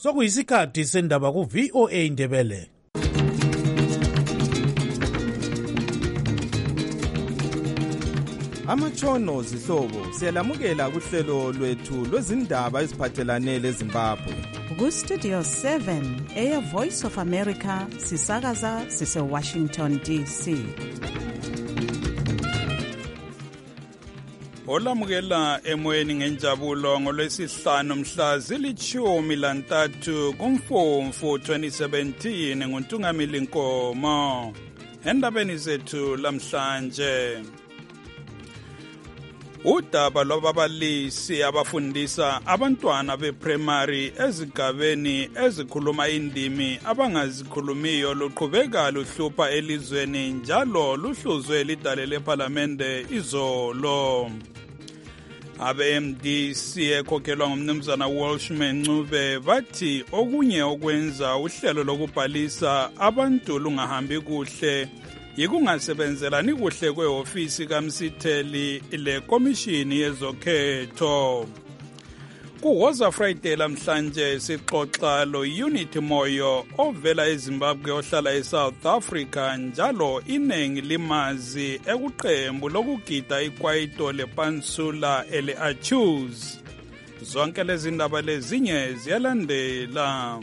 Sokuyisikhathi sendaba ku VOA Indebele. Amatshono zihlobo siyalamukela kuhlelo lwethu lwezindaba eziphathelane leZimbabwe. Ku-Studio 7 Air Voice of America sisakaza sise-Washington DC. Olamukela emoyeni ngenjabulo ngolwesihlanu mhla zili-13 kuMfumfu 2017 nguNtungamili Nkomo. Endabeni zethu lamhlanje, udaba lwababalisi abafundisa abantwana be-primary ezigabeni ezikhuluma indimi abangazikhulumiyo luqhubeka luhlupha elizweni njalo luhluzwe lidale lephalamende izolo. Abe-MDC ekhokhelwa ngumnumzana Welshman Ncube bathi okunye okwenza uhlelo lokubhalisa abantu lungahambi kuhle yikungasebenzelani kuhle kwe-ofisi kaMsitheli le-Komishini yezokhetho. Kuwoza Friday lamhlanje sixoxa lo-Unity Moyo ovela eZimbabwe ohlala eSouth Africa njalo iningi limazi ekuqembu lokugida ikwaito lepansula ele-Achus. Zonke lezi ndaba lezinye ziyalandela.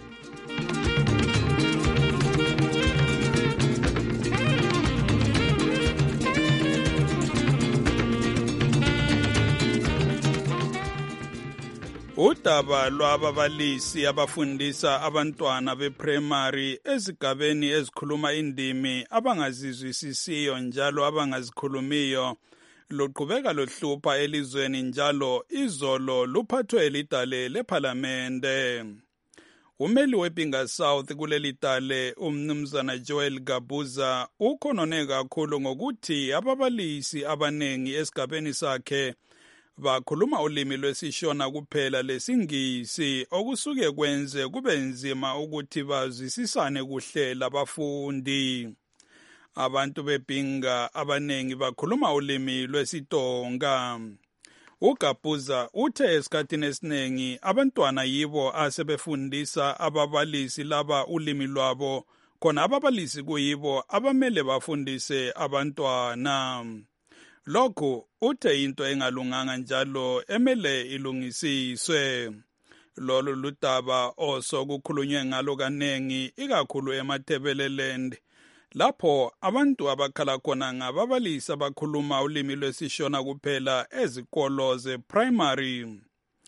Udaba lwababalisi abafundisa abantwana be-primary ezigabeni ezikhuluma indimi abangazizwisisiyo njalo abangazikhulumiyo luqhubeka luhlupha elizweni njalo izolo luphathwe lidale lephalamende. Umeli weBinga South kuleli dale umnumzana Joel Gabuza ukhonone kakhulu ngokuthi ababalisi abanengi esigabeni sakhe bakhuluma ulimi lwesishona kuphela lesingisi okusuke kwenze kube nzima ukuthi bazwisisane kuhle labafundi. Abantu beBinga abanengi bakhuluma ulimi lwesiTonga. uGabuza uthe esikhathini esiningi abantwana yibo asebefundisa ababalisi laba ulimi lwabo khona ababalisi kuyibo abamele bafundise abantwana. Lokhu uthe into engalunganga njalo emele ilungisiswe. Lolu ludaba osokukhulunywe ngalo kanengi ikakhulu eMatabeleland lapho abantu abakhala khona ngababalisi abakhuluma ulimi lwesishona kuphela ezikolo ze-primary.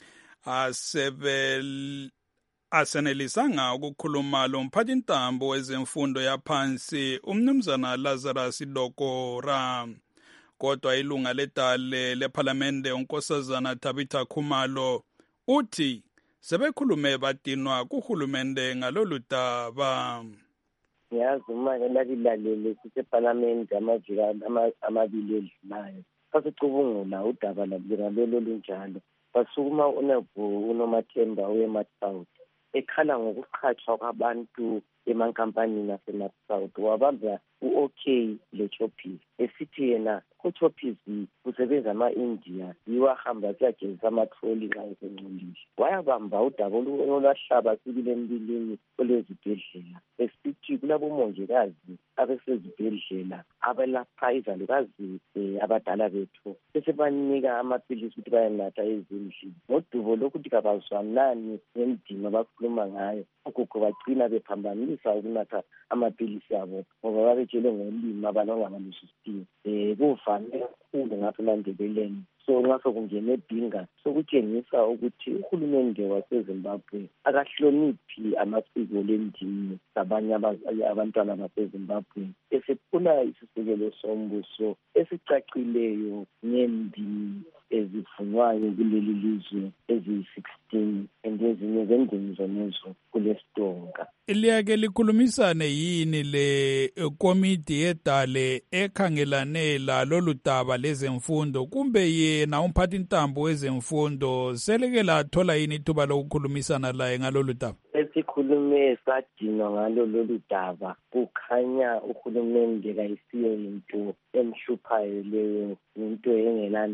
Asenelisanga ukukhuluma lo mphathintambo wezemfundo yaphansi umnumzana Lazarus Dokora. Kodwa ilunga ledale lephalamende unkosazana Tabitha Khumalo uthi sebekhulume badinwa kuhulumende ngalolu daba. Ngiyazi uma lakilalele sisephalamende amaviki amabili edlulayo sasicubungula udaba lalo lunjalo basukuma uNomathemba we-South ekhala ngokuqhatshwa kwabantu emankampanini asema-South wabamba u-OK leChoppies esithi yena uChoppies usebenza ama-India yiwo ahamba siyagezisa amatroli nxa esengcolile. Wayabamba udaba olwahlaba sibili embilini olwezibhedlela esithi kulabomongikazi abesezibhedlela abelapha izalukazi abadala bethu besebanika amaphilisi ukuthi bayenatha ezindlini ngodubo lokuthi kabazwanani ngendima abakhuluma ngayo. Ogogo bagcina bephambanisa ukunatha amaphilisi abo ngoba babetshele ngolimi abangabaluzwisisiyo. Kuvame kakhulu ngapha eMandebeleni. So nxa sokungena eBinga sokutshengisa ukuthi uhulumende waseZimbabwe akahloniphi amasiko lendimi zabanye abantwana baseZimbabwe esephula isisekelo sombuso esicacileyo ngendimi ezifunwayo kuleli lizwe eziyi-16 ezinye zendimi zonezo kulesitonga. Liyake likhulumisane yini le komiti yedale ekhangelane lolu daba lezemfundo kumbe yena umphathintambo wezemfundo seleke lathola yini ithuba lokukhulumisana laye ngalolu daba? Esikhulume sadinwa ngalo lolu daba kukhanya uhulumende kayisiyo into emhluphayo leyo into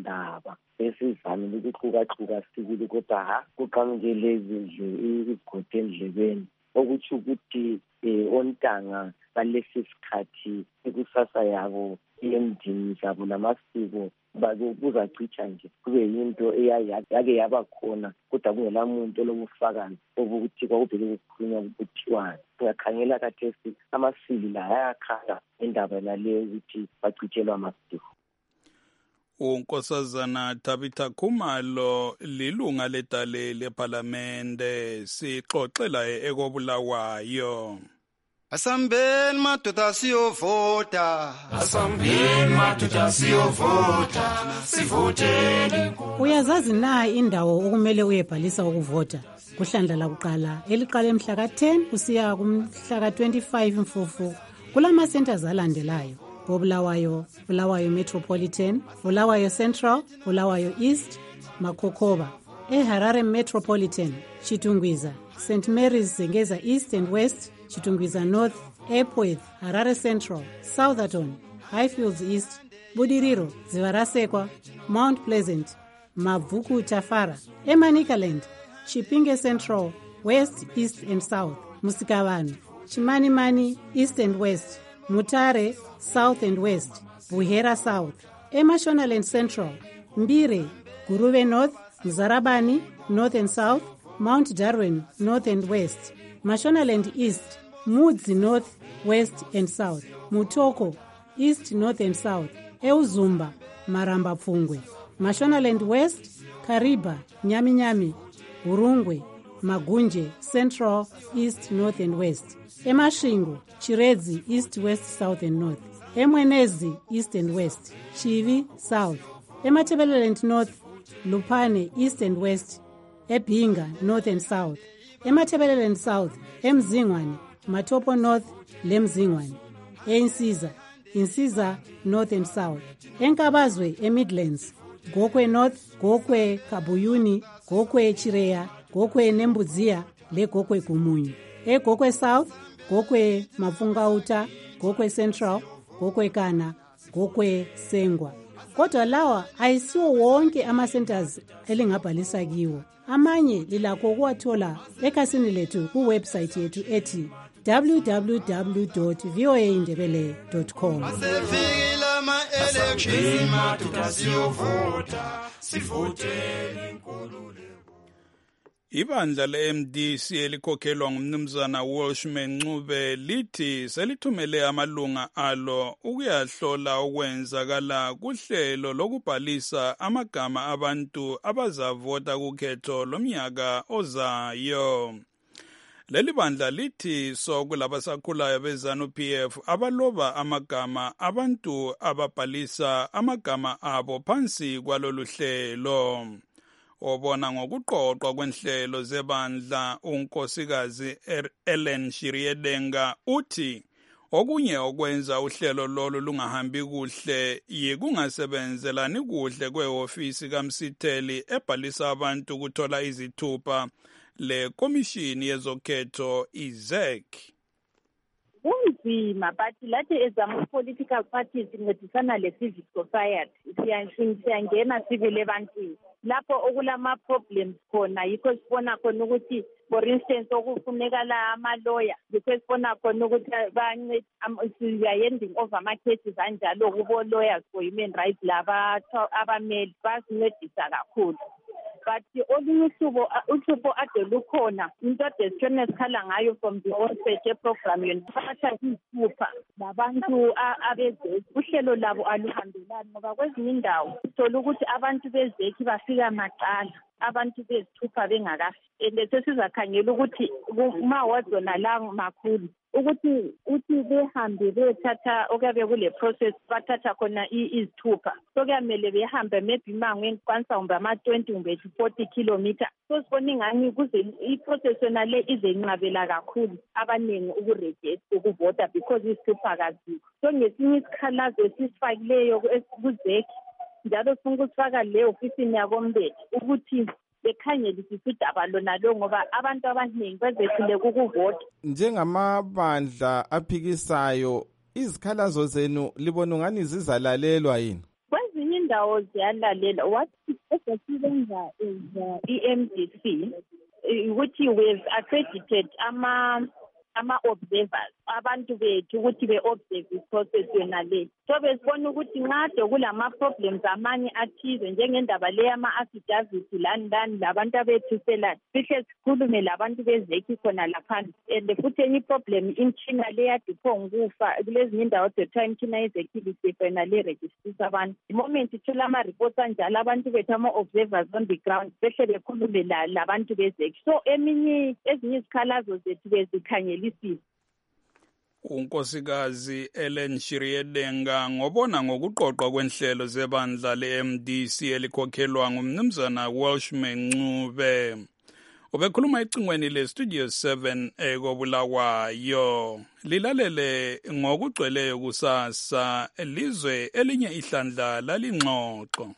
engelandaba. Esizamile ukuxukaxuka sibili kodwa kuqamukele izindlu izigodi abayiqalanga balesi sikhathi ikusasa yabo endini zabo namasiko kuzacitsha nje kube yinto yake yaba khona kodwa kungela muntu olobufakazi obukuthi kwakubheke kukhulunywa ukuthiwani. Ungakhangela kathesi amasili la ayakhala indaba naleyo ukuthi bacitshelwa amasiko. uNkosazana Tabitha Khumalo lilunga ledale leParlamente sixoxela ekobulawayo. Asambeni madoda siyovota. Asambeni madoda siyovota. Sivoteni. Uyazazi na indawo okumele uyebhalisa ukuvota? Kuhlandla lakuqala eliqala mhla ka-10 kusiya kumhla ka-25 Mfumfu kulama centers alandelayo. Bulawayo, Bulawayo Metropolitan, Bulawayo Central, Bulawayo East, Makokoba. Harare Metropolitan, Chitungwiza, St. Mary's Zengeza East and West, Chitungwiza North, Epworth, Harare Central, Southerton, Highfields East, Budiriro, Zivarasekwa, Mount Pleasant, Mavuku Tafara, Emanikaland, Chipinge Central, West, East and South, Musikavani, Chimanimani, East and West, Mutare, South and West, Buhera South, Emashonaland Central, Mbire, Guruve North, Mzarabani, North and South, Mount Darwin, North and West, Mashonaland East, Mudzi North, West and South, Mutoko, East, North and South, Euzumba, Maramba Pfungwe, Mashonaland West, Kariba, Nyami, Urungwe, Magunje, Central, East, North and West, Emashingo, Chiredzi, East, West, South and North, Emwenezi, East and West, Chivi, South, Ematebeleland North, Lupane, East and West, Ebinga, North and South, Ematebeleland South, Emzingwane, Matopo North, Lemzingwane, Insiza, North and South, Enkabazwe, Midlands, Gokwe North, Gokwe Kabuyuni, Gokwe Chireya, Gokwe Nembuzia, Le Gokwe Kumunyu, Gokwe South, Gokwe Mafungauta, Gokwe Central, Gokwe Kana, Gokwe Sengwa. Kodwa lawa ayisiwo wonke ama-centers elingabhalisa kiwo. Amanye lilakho ukuwathola ekhasini lethu kuwebsite yethu ethi www.voaindebele.com. Asefikile ama-elections madoda siyovota. Sivoteni inkululeko. Ibandla le-MDC elikhokhelwa ngumnumzana Welshman Ncube lithi selithumele amalunga alo ukuyahlola okwenzakala kuhlelo lokubhalisa amagama abantu abazavota kukhetho lomnyaka ozayo. Leli bandla lithi sokulabasakhulayo beZANU-PF abaloba amagama abantu ababhalisa amagama abo phansi kwalolu hlelo. Obona ngokuqoqwa kwenhlelo zebandla unkosikazi Ellen Shiriedenga uthi okunye okwenza uhlelo lolu lungahambi kuhle yikungasebenzelani kuhle kwehofisi kaMsitheli ebhalisa abantu ukuthola izithupha le komishini yezokhetho iZEC. Kunzima but lathi as ama-political parties sincedisana le-civic society siyangena sivele ebantwini lapho okulama-problems khona yikho sibona khona ukuthi for instance okufunekala amaloya yikho sibona khona ukuthi we are handing over ama-cases anjalo kubo-lawyers for human rights laba abameli basincedisa kakhulu. But olunye uhlupho ade lukhona into ade sithone sikhala ngayo from the onset ye-program yona bathatha izithupha labantu abezeki uhlelo labo aluhambelani ngoba kwezinye indawo sithola ukuthi abantu bezeki bafika maqala abantu bezithupha bengakafiki sesizakhangela ukuthi uma wazona la makhulu ukuthi behambe bethatha okuyabe kule process bathatha khona izithupha sokuyamele behambe maybe mangweni kwanisa umbe ama-20 kumbe 40 kilometer so sibona ingani kuze i-process yona le izenqabela kakhulu abaningi ukurejista ukuvota because izithupha kazikho so ngesinye isikhalazo esisifakileyo kuzeki njalo sifuna ukusifaka leyo ofisini yakombele ukuthi bekhangelisisa udaba lona lo ngoba abantu abaningi bezehlule kukuvota. Njengamabandla aphikisayo izikhalazo zenu libona ngani zizalalelwa yini? Kwezinye indawo ziyalalelwa. What esibenza is EMDC ukuthi we've accredited ama-observers abantu bethu ukuthi be-observe i-process yona le. So besibona ukuthi nxa kulama-problems amanye athize njengendaba le yama-affidavit lani labantu abethuselayo sihle sikhulume labantu bezeki khona laphansi. And futhi enye problem imtshina le yadiphongukufa kulezinye indawo kuthiwa imtshina yezekilisi yona le registrisa abantu. The moment ithola ama-reports anjalo abantu bethu ama-observers on the ground behle bekhulume labantu bezeki. So ezinye izikhalazo zethu bezikhangelisile. uNkosikazi Ellen Shiriedenga ngobona ngokuqoqwa kwenhlelo zebandla le-MDC elikhokhelwa ngumnumzana Welshman Ncube. Ubekhuluma ecingweni le-Studio 7 koBulawayo. Lilalele ngokugcweleyo kusasa elizwe elinye ihlandla lalingxoxo.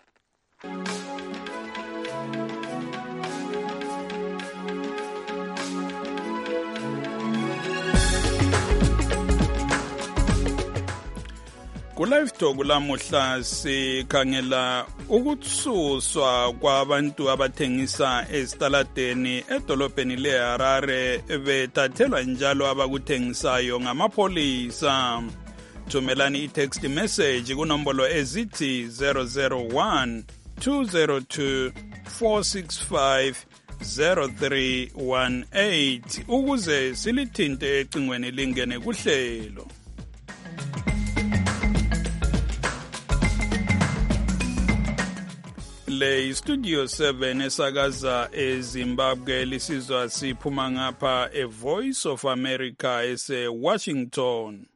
Ku-Live Talk lamuhla sikhangela ukutsuswa kwabantu abathengisa esitaladeni edolobheni leHarare bethathelwa njalo abakuthengisayo ngamapholisa. Thumelani i-text message kunombolo ezithi 001 202 465 0318 ukuze silithinte ecingweni lingene kuhlelo. Le Studio 7 esakaza eZimbabwe lisizwa siphuma ngapha eVoice of America ese-Washington.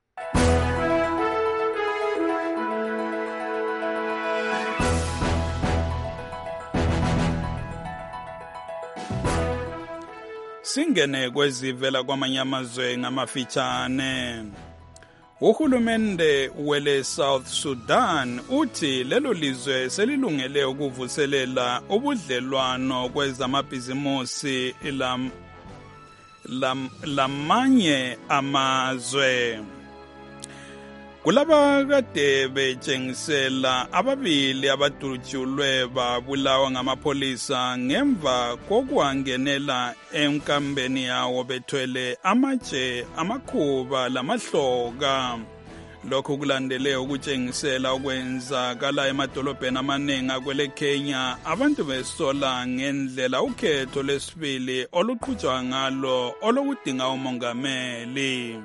Singene kwezivela kwamanye amazwe ngamafitshane. Uhulumende wele South Sudan uthi lelo lizwe selilungele ukuvuselela ubudlelwano kwezamabhizimusi lamanye amazwe. Kulaba kade betshengisela ababili abadutshulwe babulawa ngamapholisa ngemva kokwangenela enkambeni yawo bethwele amatshe amakhuba lamahloka. Lokhu kulandele ukutshengisela okwenzakala emadolobheni amaningi akwele Kenya abantu besola ngendlela ukhetho lesibili oluqhutshwa ngalo olokudinga umongameli.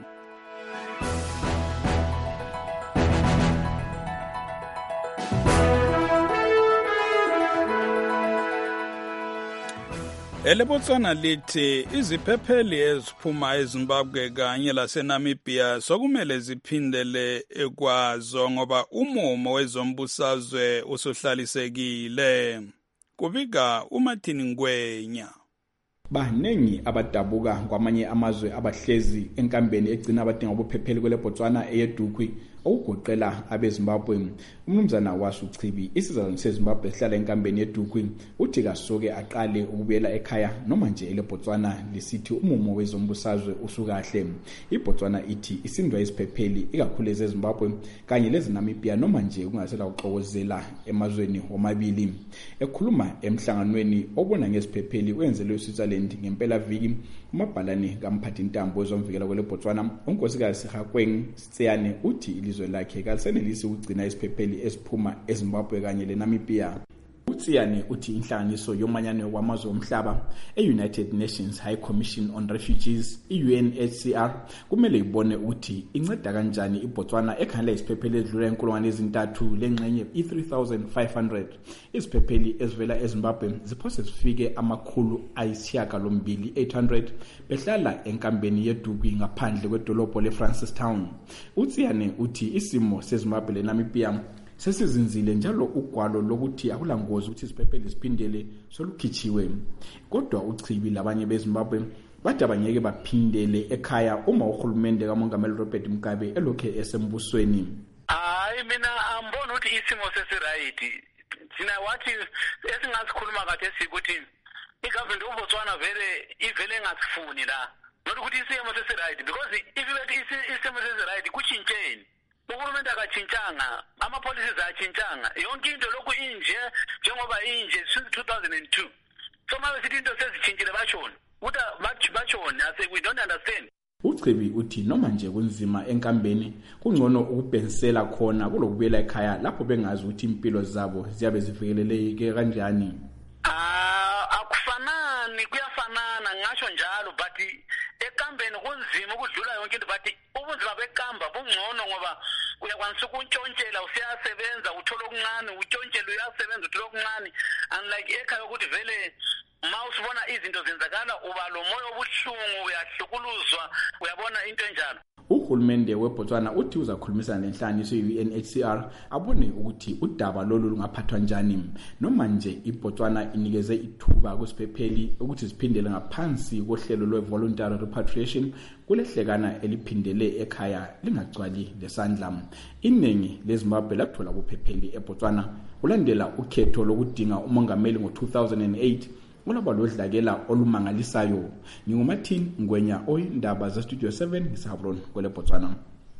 Elebotswana lithi iziphepheli eziphuma eZimbabwe kanye laseNamibia sokumele ziphindele ekwazo ngoba umumo wezombusazwe usuhlalisekile. Kubika uMartin Ngwenya. Baningi abadabuka kwamanye amazwe abahlezi enkambeni egcina abadinga ubuphepheli kweleBotswana eyeDukwi okugoqela abeZimbabwe. Umnumzana wasuchibi isizalwane seZimbabwe esihlala enkambeni yeDukwi uthi kasoke aqale ukubuyela ekhaya noma nje eleBotswana lisithi umumo wezombusazwe usukahle. iBotswana ithi isindwa isiphepheli ikakhulu eZimbabwe kanye leZinamibia noma nje kungasela uxokozela emazweni womabili. Ekhuluma emhlanganweni obona ngesiphepheli wenzelwe eSwitzerland ngempela viki umabhalane kamphathintambo wezomvikela kweleBotswana uNkosikazi Hakweng Sitseyane uthi ilizwe lakhe kalisenelisi ukugcina isiphepheli esiphuma eZimbabwe kanye leNamibia. Utsiyane uthi inhlanganiso yomanyano wamazwe omhlaba e-United Nations High Commission on Refugees i-UNHCR kumele ibone ukuthi inceda kanjani iBotswana ekhanela isiphepheli ezidlula 3,000 lengxenye i-3,500 iziphepheli ezivela eZimbabwe ziphose zifike 800 behlala enkambeni yeDukwi ngaphandle kwedolobho leFrancistown. Utsiyane uthi isimo seZimbabwe leNamibia sesizinzile njalo ugwalo lokuthi akulangozi ukuthi isiphepheli siphindele solukhitshiwe. Kodwa uchibi labanye beZimbabwe bathi abangeke baphindele ekhaya uma uhulumende kaMongameli Robert Mugabe elokhe esembusweni. Hayi mina ambona ukuthi isimo sesiright. Thina wathi esingasikhuluma kade sikuthi igovernment uBotswana ivele engasifuni la. Not ukuthi isimo sesiright because if isimo sesiright kuchintsheni. Uhulumende akachintshanga, ama-policies achintshanga, yonke into lokhu inje njengoba inje since 2002. So manje sithi into sezitshintshile bashona. Batsho kuyini? I say we don't understand. Uchibi uthi noma nje kunzima enkambeni kungcono ukubhensela khona kulokubuyela ekhaya lapho bengazi ukuthi impilo zabo ziyabe zivikeleleke kanjani. Akufanani, kuyafanana ngisho njalo but ekambeni kunzima ukudlula yonke into but ubunzima bekamba bungcono ngoba uyakwanisa ukuntshontshela usiyasebenza uthola okuncane utshontshela uyasebenza uthola okuncane unlike ekhaya ukuthi vele mawusibona izinto zenzakala uba lo moyo obuhlungu uyahlukuluzwa uyabona into enjalo. Uhulumende weBotswana uthi uzakhulumisana nenhlanganiso ye-UNHCR abone ukuthi udaba lolu lungaphathwa njani noma nje iBotswana inikeze ithuba kusiphepheli ukuthi ziphindele ngaphansi kohlelo lwe-voluntary repatriation kulehlekana eliphindele ekhaya lingagcwali lesandla. Iningi leZimbabwe lathola kuphepheli eBotswana ulandela ukhetho lokudinga umongameli ngo-2008 ulaba lodlakela olumangalisayo. Ngingumathini Ngwenya oyindaba za Studio 7 ngisahabron kwele Botswana.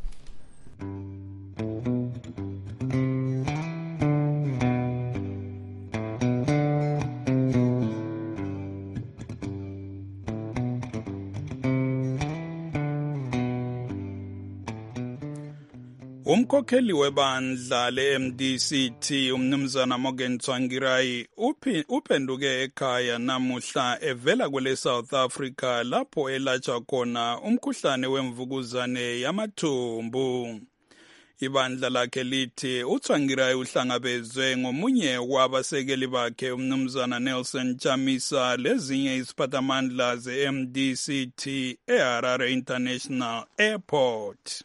Umkhokheli webandla le-MDCT umnumzana Morgan Tsvangirai uphenduke ekhaya namuhla evela kwele South Africa lapho elatshwa khona umkhuhlane wemvukuzane yamathumbu. Ibandla lakhe lithi uTsvangirai uhlangabezwe ngomunye wabasekeli bakhe umnumzana Nelson Chamisa lezinye iziphathamandla ze-MDCT eHarare International Airport.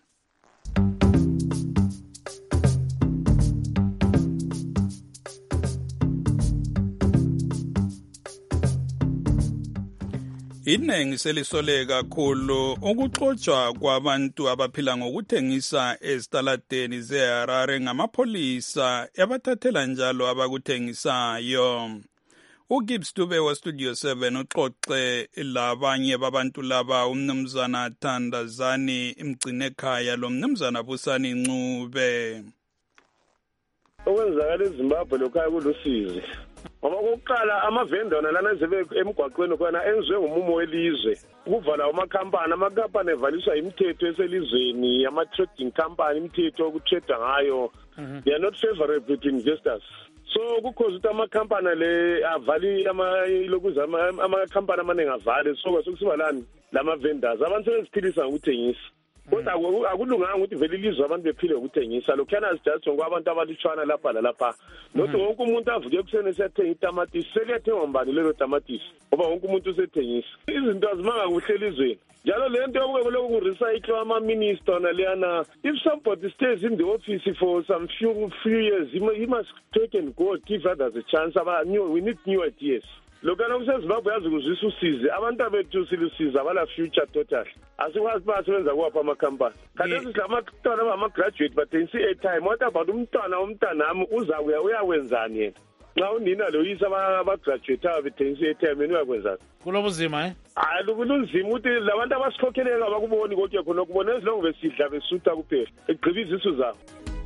Inengi selisole kakhulu ukuxotsha kwabantu abaphila ngokuthengisa ezitaladeni zeHarare ngamapholisa abathathela njalo abakuthengisayo. uGibbs Dube wa Studio 7 uxoxe labanye babantu laba umnumzana Thandazani Mgcinekhaya lo mnumzana Busani Ncube. Okwenzakala eZimbabwe lokhaya kulusizi. Ngoba kokuqala amavendona lana ezebe emgwaqweni khona enziwe ngumumo welizwe ukuvala amakhampani evaliswa imithetho eselizweni ama-trading company imithetho okutrade ngayo they are not favorable to investors. So kukhoza ukuthi amakhampani le avali ilokuza amakhampani amaningi avale so sokusiba lani lama vendors abantu sebeziphilisa ngokuthengisa. Kodwa akulunganga ukuthi vele ilizwe abantu bephile ngokuthengisa lokhana sijathi ngokubantu abalutshwana lapha lalapha nothi wonke umuntu avuke kusene sethenga itamatisi sekethengwa mbani lelo tamatisi ngoba wonke umuntu usethengisa izinto azimanga kuhle elizweni njalo lento yokuloku kurecycle ama-minister naleyana if somebody stays in the office for some few years he must take and go give others a chance. We need new ideas. Lokana kuseZimbabwe yazi kuzwisa usize abantu abethu silusiza abala future total asikwazi basebenza kwapha amakhampani kanti silamatona abama-graduate bathengisa i-airtime what about umntanami uzakuya uyawenzani yena nxa unina lo yisa abagraduate abethengisa i-airtime yena uyakwenzani kulobuzima hayi kulunzima ukuthi labantu abasikhokheleyo abakuboni kodwa khona kubona ezilongo besidla besutha kuphela egqiba izisu zabo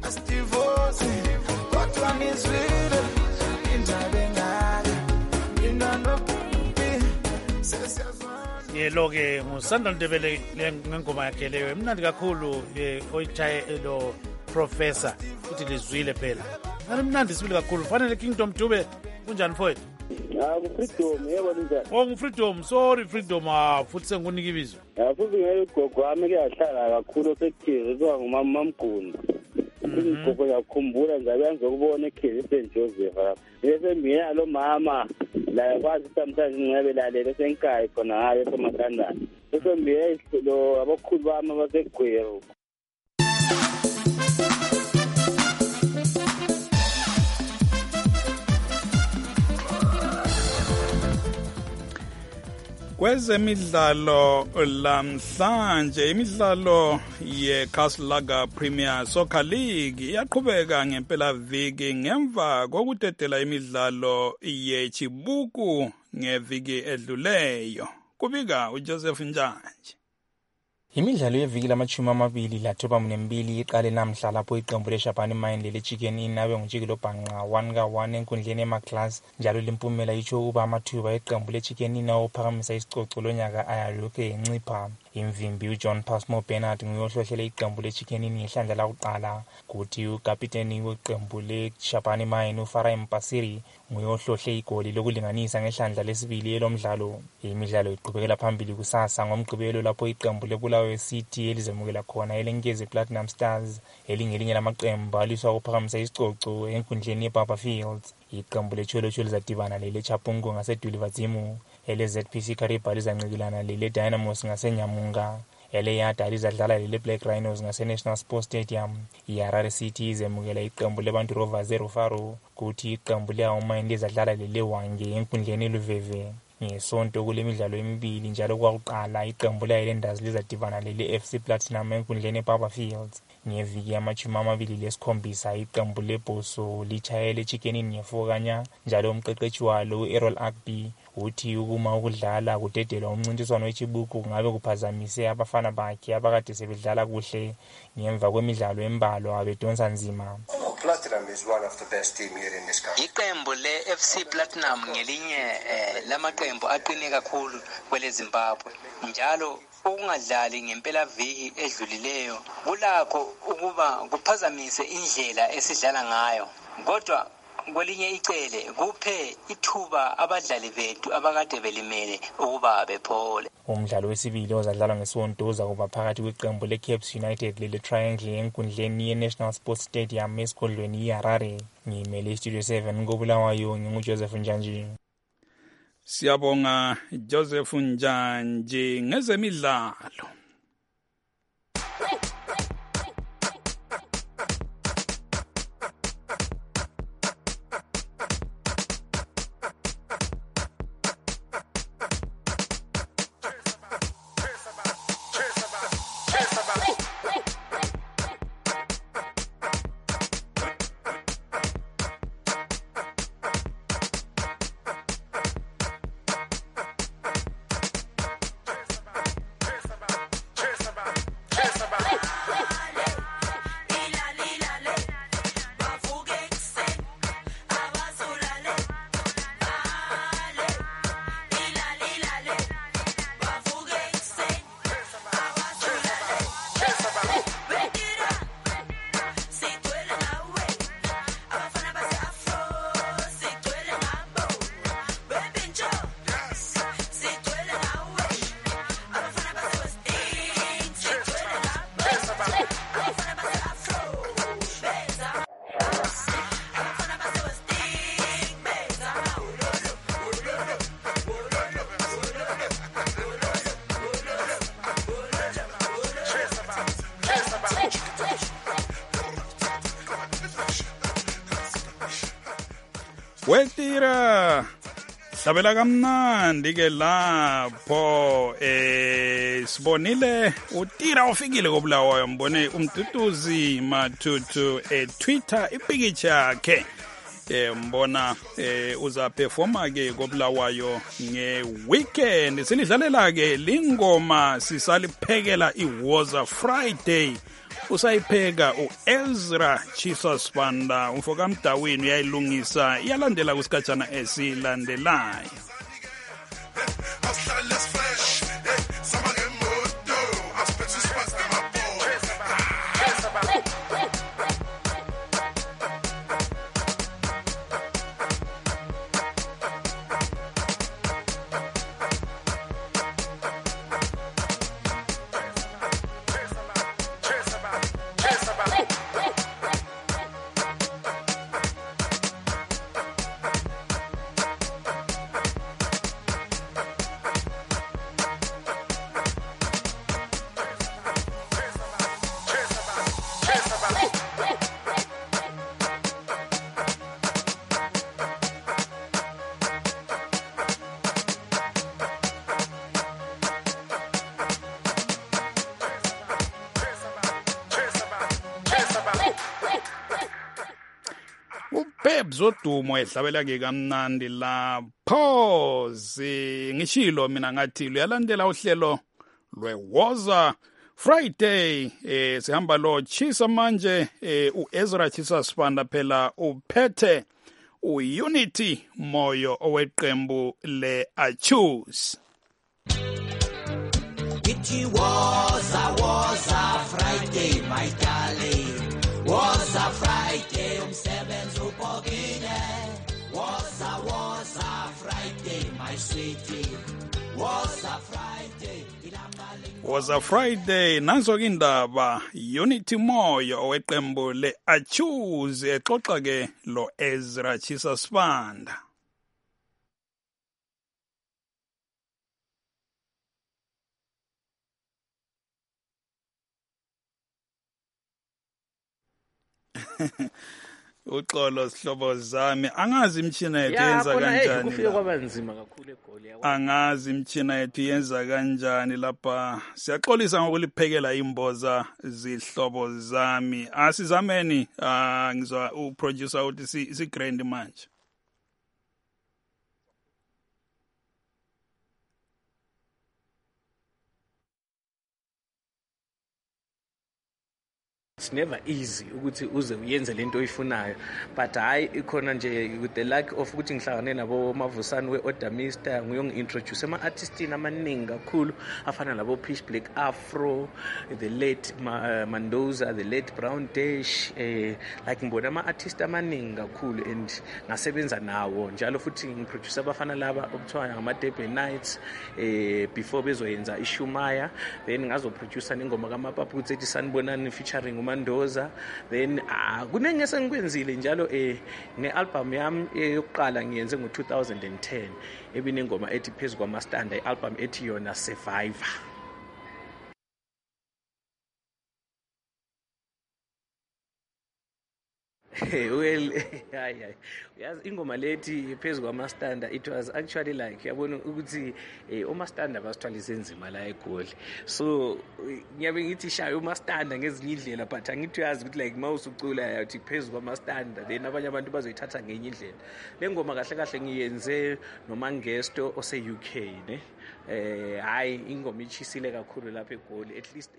kodwa ngizwile indaba engaka yelo-ke nguSandra Ndebele ngengoma yakhe leyo emnandi kakhulu oyitshaye lo professor futhi lizwile phela mnandi sibili kakhulu fanele Kingdom Dube kunjani mfowethu? Freedom yebo njani? Freedom sorry Freedom futhi sengunika ibizo futhi ngegogo wami ke yahlala kakhulu sekuthize kuba ngumama Mguni Ngogo yakukhumbula nje uyazokubona ekheli St Joseph bese mina lo mama la kwazi sometimes ngebe lalela senkayi khona hayi esemakandana bese mbiye lo abakhulu bami basegwero Kwezemidlalo lamhlanje imidlalo yeCastle Premier Soccer League iyaqhubeka ngempela viki ngemva kokutetela imidlalo yeChibuku ngeviki edluleyo kubika uJoseph Njanje. Imidlalo yeviki lama-22 lathoba mnembili iqale namhla lapho iqembu leShabani Mine lele-Chicken Inn abe ngujikelo bhanqa 1-1 enkundleni ema-Class, njalo limpumela itsho ukuba amathuba eqembu le-Chicken Inn awophakamisa isicoco lonyaka ayalokhu encipha. Imvimbi uJohn Passmore Bernard nguye ohlohlele iqembu le-Chicken Inn ngehlandla lakuqala, kuthi ukapiteni weqembu le-Shabani Mine uFarai Mpasiri nguye ohlohle igoli lokulinganisa ngehlandla lesibili elomdlalo. Imidlalo iqhubekela phambili kusasa ngomgqibelo lapho iqembu leBulawayo City elizemukela khona elenkezi Platinum Stars elingelinye lamaqembu aliswa ukuphakamisa isicoco enkundleni yeBaba Fields. Iqembu leCholo lizadibana lele-Chapungu ngaseDulivazimu, ele-ZPC Kariba lizancibilana lele-Dynamos ngaseNyamunga, ele-Yada lizadlala lele-Black Rhinos ngase-National Sports Stadium. iHarare City izemukela iqembu leBantu Rovers eRufaro, kuthi iqembu le-Aumine lizadlala lele-Hwange enkundleni eLuveve. Ngesonto kule midlalo emibili njalo kwakuqala iqembu le-Highlanders lizadibana lele-FC Platinum enkundleni eBaba Fields. Ngeviki yama-27 iqembu leBhoso litshayele iChicken Inn ngefokanya, njalo umqeqeshi walo u-Errol Agby uthi ukuma ukudlala kudedelwa umncintiswano wechibuku kungabe kuphazamise abafana bakhe abakade sebedlala kuhle ngemva kwemidlalo embalwa abedonsa nzima. Platinum is one of the best team here in this country. Iqembu le-FC Platinum ngelinye lamaqembu aqine kakhulu kwele Zimbabwe, njalo ukungadlali ngempela viki edlulileyo kulakho ukuba kuphazamise indlela esidlala ngayo, kodwa kwelinye icele kuphe ithuba abadlali bethu abakade belimele ukuba bephole. Umdlalo wesibili ozadlalwa ngesonto uzakuba phakathi kweqembu le-Caps United lele-Triangle enkundleni ye-National Sports Stadium esigodlweni iHarare. Ngimele iStudio 7 ngoBulawayo, nginguJoseph Njanji. Siyabonga Joseph Njanji ngezemidlalo. Wetira hlabela kamnandi ke lapho sibonile utira ofikile koBulawayo, mbone umduduzi Matutu Twitter ipicture yakhe mbona uza performa ke koBulawayo ngeweekend. Silidlalela ke lingoma sisaliphekela iWoza Friday, usayipheka uEzra Jesus Banda, umfoka Mdawini uyayilungisa, iyalandela kusikhatshana esilandelayo. Zodumo ehlabela ke kamnandi lapho ngishilo mina ngathi luyalandela uhlelo lweWoza Friday sihamba lo Chisa manje uEzra Chisa Sibanda phela uphethe uUnity Moyo oweqembu leAchoose. It was a Friday, my darling. Was a Friday, umsebenzi ubhokile. Was a Friday, my sweetie. Was a Friday. Was a Friday, nanso ke indaba Unity Moyo oweqembu leAchoose exoxa ke lo Ezra Chisa Sibanda. Uxolo sihlobo zami angazi imtshina yethu yenza kanjani kufike kwaba nzima kakhulu egoli yakho angazi imtshina yethu yenza kanjani lapha siyaxolisa ngokuliphekela imboza zihlobo zami asizameni ngizwa uproducer uthi si grand manje It's never easy ukuthi uze uyenze lento oyifunayo but hayi ikhona nje with the luck of ukuthi ngihlangane nabo Mavusani weOdamista ngiyongi-introduce ama-artistini amaningi kakhulu afana nabo Pitch Black Afro, the late Mandoza, the late Brown Dash like ngibona ama-artist amaningi kakhulu and ngasebenza nawo njalo futhi ngiproduce abafana laba okuthiwa ngama-Durban Nights before bezoyenza iShumaya then ngazoproducer nengoma kaMapaputsi ethi Sanibonani featuring Mandoza then kunenge sengikwenzile njalo ne-album yami yokuqala ngiyenze ngo-2010 ebinengoma ethi phezu kwamastanda i-album ethi yona Survivor. Well yazi ingoma lethi phezu kwamastanda it was actually like yabona ukuthi omastanda basithwalise nzima la eGoli so ngiyabe ngithi shaya omastanda ngezinye indlela but angithi uyazi ukuthi like mawusucula yathi phezu kwamastanda then abanye abantu bazoyithatha ngenye indlela le ngoma kahle kahle ngiyenze noMangesto ose UK ne hayi ingoma ichisile kakhulu lapha eGoli at least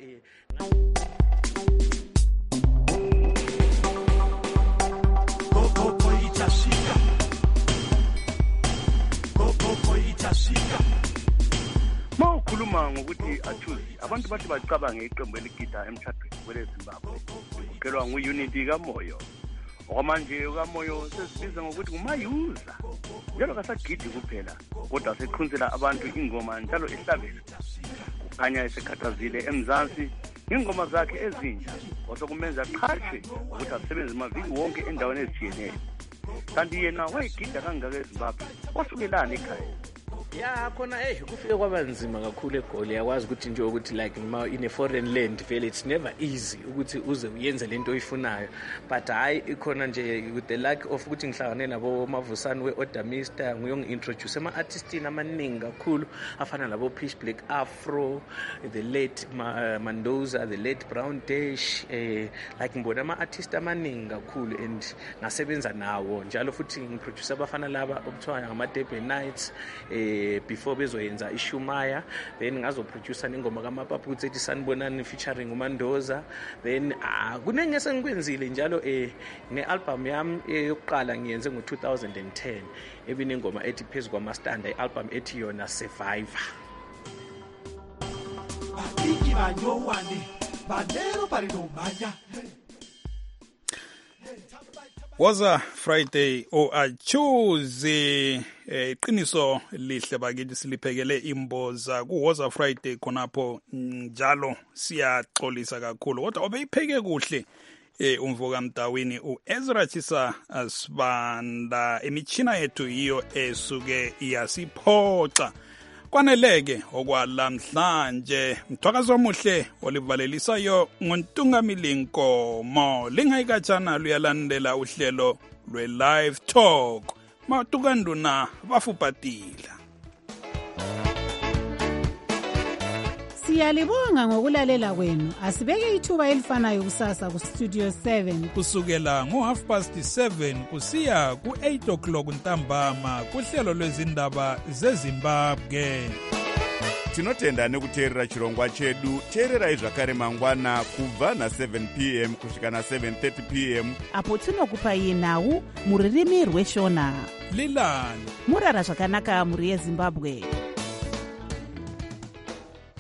Mawukhuluma ngokuthi Achoose abantu bathi bacabange iqembu eligida emshadweni kweleZimbabwe kukelwa nguUnity kaMoyo okwamanje kaMoyo sesibiza ngokuthi ngumayuza njalo kasagidi kuphela kodwa seqhunzela abantu ingoma njalo ehlabela kukhanya esekhathazile eMzansi ingoma zakhe ezintsha osokumenza qhashe ukuthi asebenze amaviki wonke endaweni ezitshiyeneyo kanti yena wayegida kangaka eZimbabwe wasukelana ekhaya ya khona kufike kwaba nzima kakhulu eGoli yakwazi ukuthi nje ukuthi like in a foreign land vele it's never easy ukuthi uze uyenze lento oyifunayo but hayi ikhona nje with the luck of ukuthi ngihlangane nabo Mavusani weOdamista ngiyongi-introduce ama-artistini amaningi kakhulu afana nabo Pitch Black Afro, the late Mandoza, the late Brown Dash like ngibona ama-artist amaningi kakhulu and ngasebenza nawo njalo futhi ngiproduce abafana laba okuthiwa ngama-Durban Nights before bezoyenza iShumaya then ngazoproducer nengoma kaMapaputsi ethi Sanibonani featuring uMandoza then kunenge sengikwenzile njalo ne-album yami yokuqala ngiyenze ngo-2010 ebinengoma ethi phezu kwamastanda i-album ethi yona Survivor. Was a Friday Achoose iqiniso lihle bakithi siliphekele imboza ku was a Friday khonapho njalo siyaxolisa kakhulu kodwa obeyipheke kuhle umvuka Mdawini uEzra Chisa Sibanda imichina yethu iyo esuke iyasiphoxa kwaneleke okwalamhlanje mthwakazo omuhle olivalelisayo ngontungamili Nkomo lingayikatshana luyalandela uhlelo lwe-live talk matukanduna bafupatila. Siyalibonga ngokulalela kwenu. Asibeke ithuba elifanayo kusasa ku Studio 7 kusukela ngo7:30 kusiya ku8 o'clock ntambama kuhlelo lwezindaba zeZimbabwe. tinotenda nekuteerera chirongwa chedu. teererai zvakare mangwana kubva na7 p.m. kusvika na7:30 p.m. apo tinokupai nhau muririmi rweshona. Lilan murara zvakanaka muri yeZimbabwe.